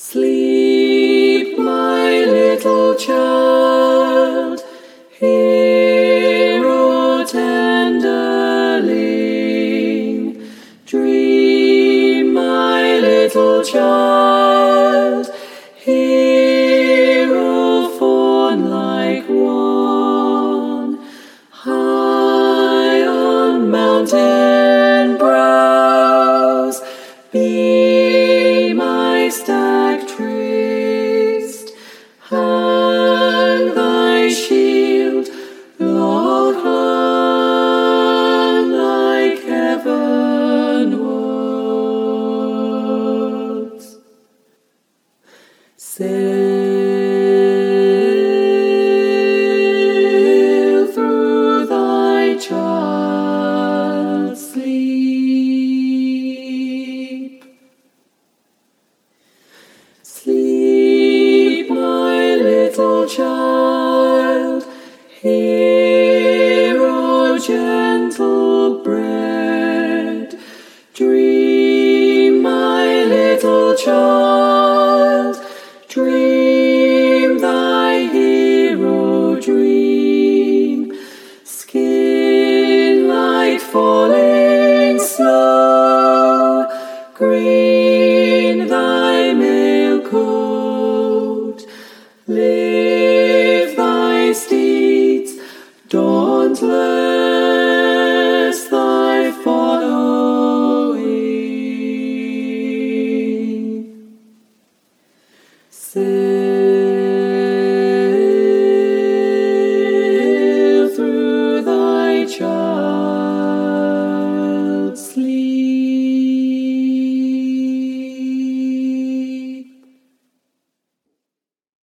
Sleep, my little child, hear, O tenderling. Dream, my little child, hear, O fawn-like one. High on mountain brows, be my stag tryst. Hang thy shield, Lachlan, like heavenwards. Sail through thy child's sleep. Sleep, my little child, hear, O gentle bread. Dream, my little child, dream thy hero dream. Skin light falling snow, green thy mail coat. Live thy steeds, dauntless thy following. Say